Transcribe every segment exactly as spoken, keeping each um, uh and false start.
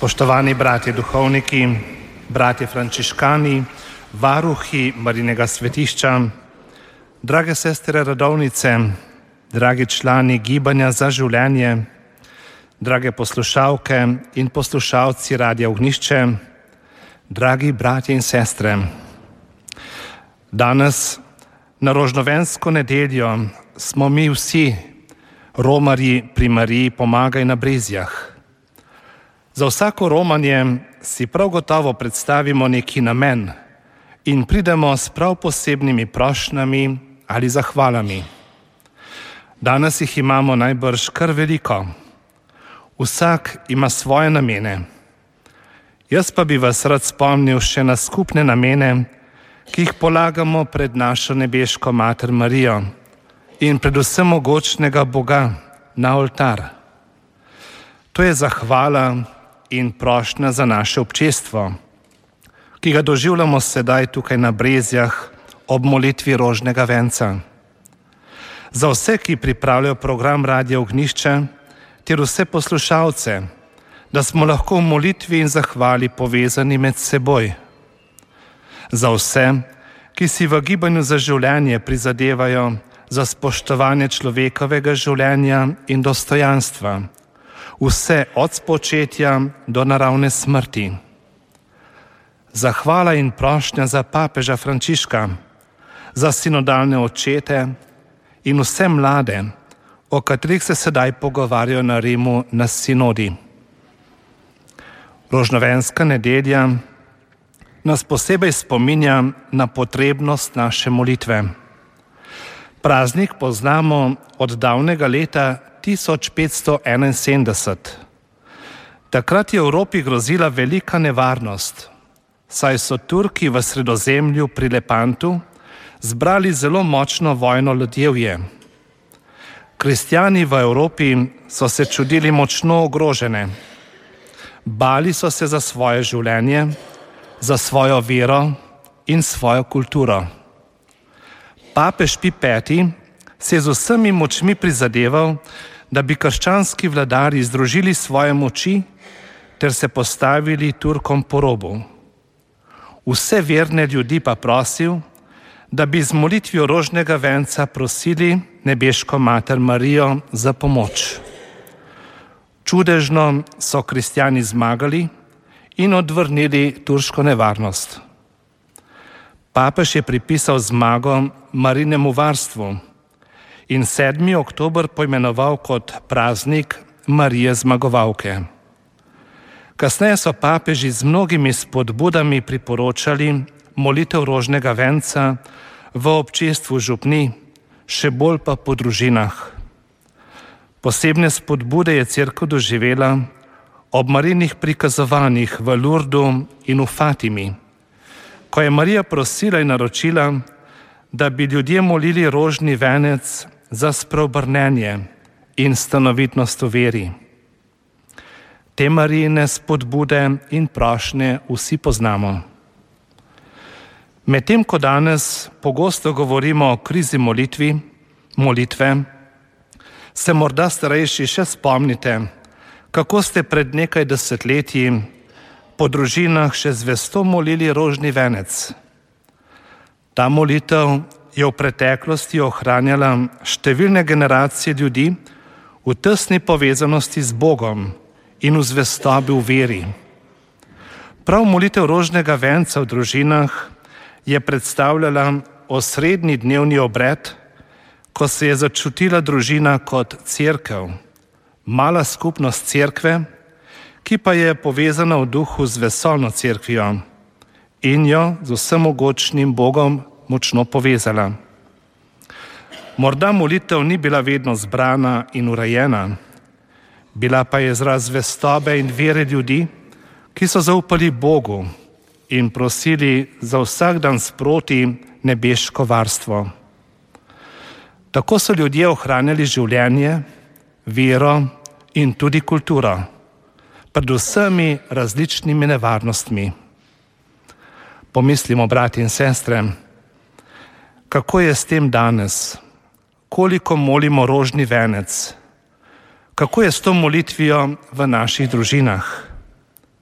Spoštovani bratje duhovniki, bratje frančiškani, varuhi Marijinega svetišča, drage sestre redovnice, dragi člani Gibanja za življenje, drage poslušalke in poslušalci Radia Ognjišče, dragi bratje in sestre. Danes, na rožnovensko nedeljo, smo mi vsi romarji pri Mariji Pomagaj na Brezjah. Za vsako romanje si prav gotovo predstavimo neki namen in pridemo s prav posebnimi prošnjami ali zahvalami. Danes jih imamo najbrž kar veliko. Vsak ima svoje namene. Jaz pa bi vas rad spomnil še na skupne namene, ki jih polagamo pred našo nebeško Mater Marijo in predvsem mogočnega Boga na oltar. To je zahvala in prošnja za naše občestvo, ki ga doživljamo sedaj tukaj na Brezjah ob molitvi rožnega venca. Za vse, ki pripravljajo program Radia Ognjišče, ter vse poslušalce, da smo lahko v molitvi in zahvali povezani med seboj. Za vse, ki si v Gibanju za življenje prizadevajo za spoštovanje človekovega življenja in dostojanstva, vse od spočetja do naravne smrti. Zahvala in prošnja za papeža Frančiška, za sinodalne očete in vse mlade, o katerih se sedaj pogovarjajo na Rimu na sinodi. Rožnovenska nedelja nas posebej spominja na potrebnost naše molitve. Praznik poznamo od davnega leta tisoč petsto enainsedemdeset. Takrat je v Evropi grozila velika nevarnost, saj so Turki v Sredozemlju pri Lepantu zbrali zelo močno vojno ladjevje. Kristjani v Evropi so se čudili močno ogrožene. Bali so se za svoje življenje, za svojo vero in svojo kulturo. Papež Pij Peti se je z vsemi močmi prizadeval, da bi krščanski vladarji združili svoje moči ter se postavili Turkom po robu. Vse verne ljudi pa prosil, da bi z molitvijo rožnega venca prosili nebeško Mater Marijo za pomoč. Čudežno so kristjani zmagali in odvrnili turško nevarnost. Papež je pripisal zmago Marijinemu varstvu in sedmi oktober poimenoval kot praznik Marije Zmagovalke. Kasneje so papeži z mnogimi spodbudami priporočali molitev rožnega venca v občestvu župni, še bolj pa po družinah. Posebne spodbude je cerkev doživela ob Marijinih prikazovanjih v Lurdu in v Fatimi, ko je Marija prosila in naročila, da bi ljudje molili rožni venec za spreobrnenje in stanovitnost v veri. Te Marijine spodbude in prošnje vsi poznamo. Medtem ko danes pogosto govorimo o krizi molitvi, molitve, se morda starejši še spomnite, kako ste pred nekaj desetletji po družinah še zvesto molili rožni venec. Ta molitev je v preteklosti ohranjala številne generacije ljudi v tesni povezanosti z Bogom in v zvestobi v veri. Prav molitev rožnega venca v družinah je predstavljala osrednji dnevni obred, ko se je začutila družina kot cerkev, mala skupnost cerkve, ki pa je povezana v duhu z vesolno cerkvijo in jo z vsemogočnim Bogom močno povezala. Morda molitev ni bila vedno zbrana in urejena, bila pa je izraz zvestobe in vere ljudi, ki so zaupali Bogu in prosili za vsak dan sproti nebeško varstvo. Tako so ljudje ohranjali življenje, vero in tudi kulturo, pred vsemi različnimi nevarnostmi. Pomislimo, brati in sestre, kako je s tem danes, koliko molimo rožni venec, kako je s to molitvijo v naših družinah.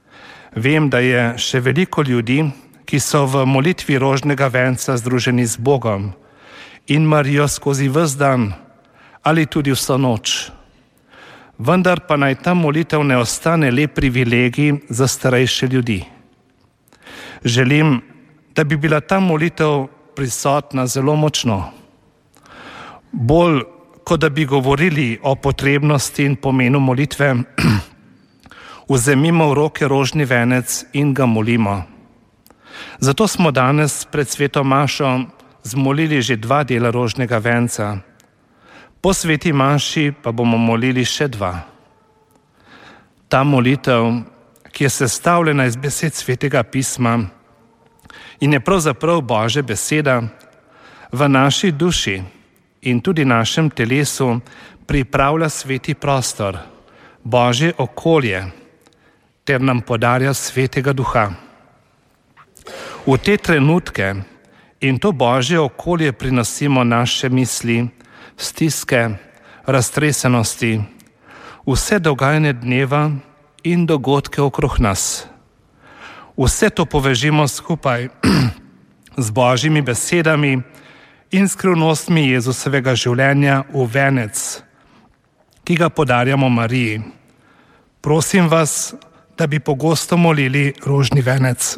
Vem, da je še veliko ljudi, ki so v molitvi rožnega venca združeni z Bogom in Marijo skozi ves dan ali tudi vso noč. Vendar pa naj ta molitev ne ostane le privilegij za starejše ljudi. Želim, da bi bila ta molitev prisotna zelo močno. Bolj, kot da bi govorili o potrebnosti in pomenu molitve, vzemimo v roke rožni venec in ga molimo. Zato smo danes pred sveto mašo zmolili že dva dela rožnega venca. Po sveti maši pa bomo molili še dva. Ta molitev, ki je sestavljena iz besed svetega pisma in je pravzaprav Božja beseda, v naši duši in tudi našem telesu pripravlja sveti prostor, Božje okolje, ter nam podarja svetega duha. V te trenutke in to Božje okolje prinosimo naše misli, stiske, raztresenosti, vse dogajanje dneva in dogodke okrog nas. Vse to povežimo skupaj z Božjimi besedami in skrivnostmi Jezusovega življenja v venec, ki ga podarjamo Mariji. Prosim vas, da bi pogosto molili rožni venec.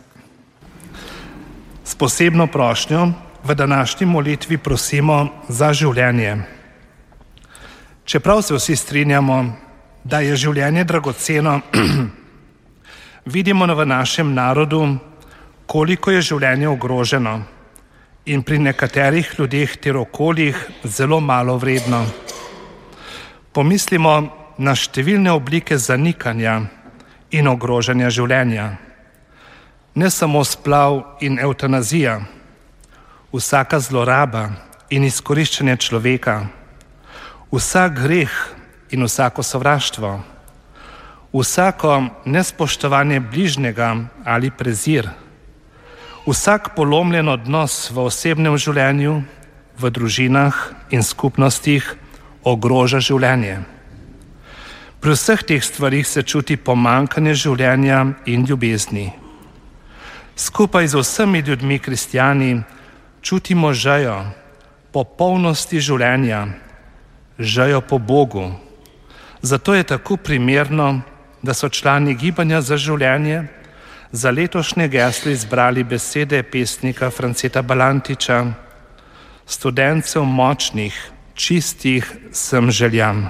S posebno prošnjo v današnji molitvi prosimo za življenje. Čeprav se vsi strinjamo, da je življenje dragoceno, vidimo v našem narodu, koliko je življenje ogroženo in pri nekaterih ljudeh ter okoljih zelo malo vredno. Pomislimo na številne oblike zanikanja in ogrožanja življenja. Ne samo splav in evtanazija, vsaka zloraba in izkoriščanje človeka, vsak greh in vsako sovraštvo, vsako nespoštovanje bližnjega ali prezir, vsak polomljen odnos v osebnem življenju, v družinah in skupnostih ogroža življenje. Pri vseh teh stvarih se čuti pomanjkanje življenja in ljubezni. Skupaj z vsemi ljudmi kristjani čutimo žejo po polnosti življenja, žejo po Bogu. Zato je tako primerno, da so člani Gibanja za življenje za letošnje geslo izbrali besede pesnika Franceta Balantiča: Studencev močnih, čistih sem željam.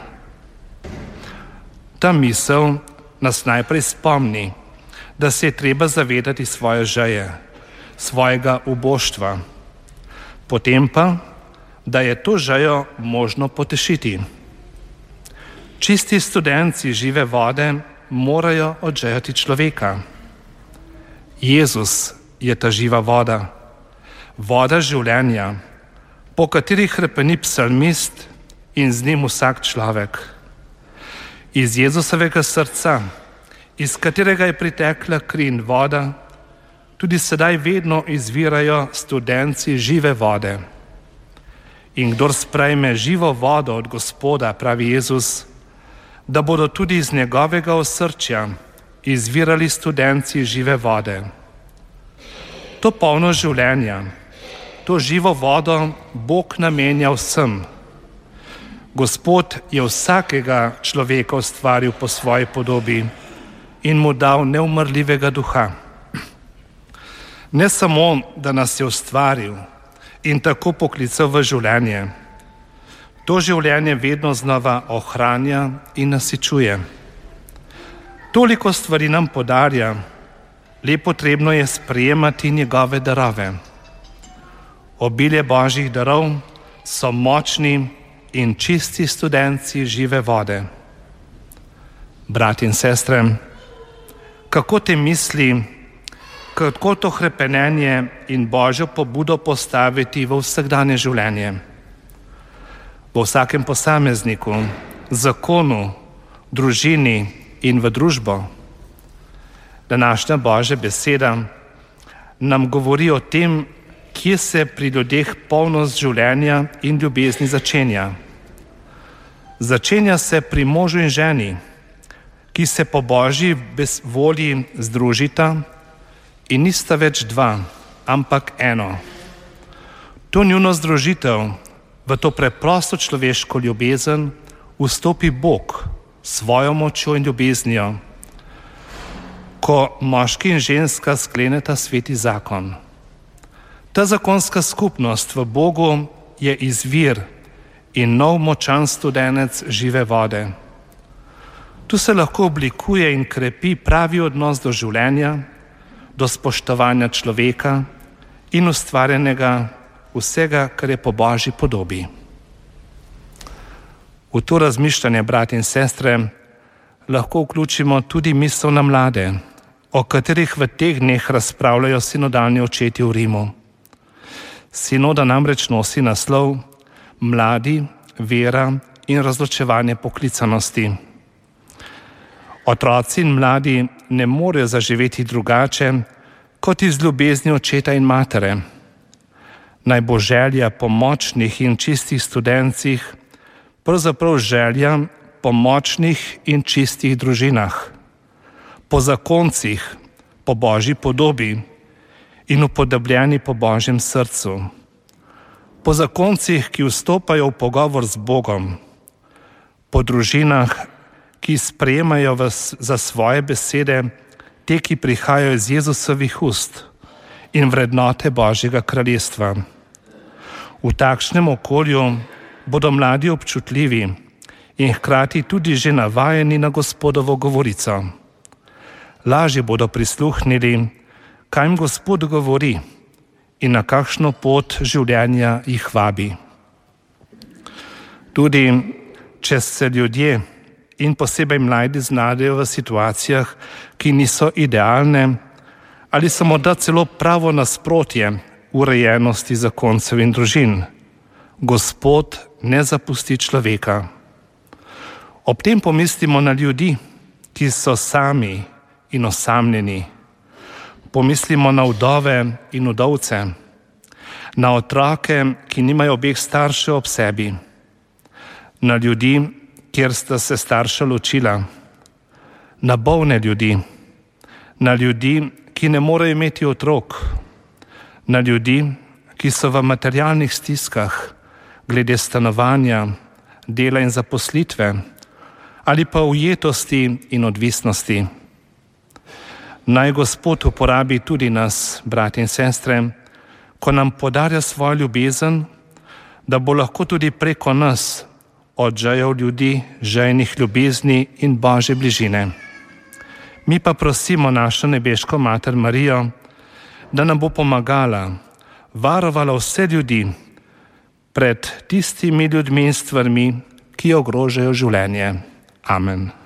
Ta misel nas najprej spomni, da se je treba zavedati svoje žeje, svojega uboštva, potem pa, da je to žejo možno potešiti. Čisti studenci žive vode morajo odžejati človeka. Jezus je ta živa voda, voda življenja, po kateri hrepeni psalmist in z njim vsak človek. Iz Jezusovega srca, iz katerega je pritekla kri in voda, tudi sedaj vedno izvirajo studenci žive vode. In kdor sprejme živo vodo od Gospoda, pravi Jezus, da bodo tudi iz njegovega osrčja izvirali studenci žive vode. To polno življenja, to živo vodo Bog namenja vsem. Gospod je vsakega človeka ustvaril po svoji podobi in mu dal neumrljivega duha. Ne samo, da nas je ustvaril in tako poklical v življenje, to življenje vedno znova ohranja in nasičuje. Toliko stvari nam podarja, le potrebno je sprejemati njegove darove. Obilje Božjih darov so močni in čisti studenci žive vode. Bratje in sestre, kako te misli, kako to hrepenenje in Božjo pobudo postaviti v vsakdanje življenje? V vsakem posamezniku, zakonu, družini in v družbo. Današnja Božja beseda nam govori o tem, kje se pri ljudeh polnost življenja in ljubezni začenja. Začenja se pri možu in ženi, ki se po Božji volji združita in nista več dva, ampak eno. To njuno združitev, v to preprosto človeško ljubezen, vstopi Bog s svojo močjo in ljubeznijo, ko moški in ženska skleneta sveti zakon. Ta zakonska skupnost v Bogu je izvir in nov močan studenec žive vode. Tu se lahko oblikuje in krepi pravi odnos do življenja, do spoštovanja človeka in ustvarjenega vsega, kar je po Božji podobi. V to razmišljanje, brat in sestre, lahko vključimo tudi misel na mlade, o katerih v teh dneh razpravljajo sinodalni očetje v Rimu. Sinoda namreč nosi naslov Mladi, vera in razločevanje poklicanosti. Otroci in mladi ne morejo zaživeti drugače kot iz ljubezni očeta in matere. Naj bo želja po močnih in čistih studencih pravzaprav želja po močnih in čistih družinah, po zakoncih, po Božji podobi in upodobljeni po Božjem srcu, po zakoncih, ki vstopajo v pogovor z Bogom, po družinah, ki sprejemajo vas za svoje besede te, ki prihajajo iz Jezusovih ust in vrednote Božjega kraljestva. V takšnem okolju bodo mladi občutljivi in hkrati tudi že navajeni na Gospodovo govorico. Lažje bodo prisluhnili, kaj jim Gospod govori in na kakšno pot življenja jih vabi. Tudi če se ljudje in posebej mladi znajdejo v situacijah, ki niso idealne ali so morda celo pravo nasprotje urejenosti zakoncev in družin, Gospod ne zapusti človeka. Ob tem pomislimo na ljudi, ki so sami in osamljeni. Pomislimo na vdove in vdovce, na otroke, ki nimajo obeh staršev ob sebi, na ljudi, kjer sta se starša ločila, na bolne ljudi, na ljudi, ki ne morejo imeti otrok, na ljudi, ki so v materialnih stiskah glede stanovanja, dela in zaposlitve ali pa ujetosti in odvisnosti. Naj Gospod uporabi tudi nas, brat in sestre, ko nam podarja svojo ljubezen, da bo lahko tudi preko nas odžejal ljudi žejnih ljubezni in Božje bližine. Mi pa prosimo našo nebeško Mater Marijo, da nam bo pomagala, varovala vse ljudi pred tistimi ljudmi in stvarmi, ki ogrožajo življenje. Amen.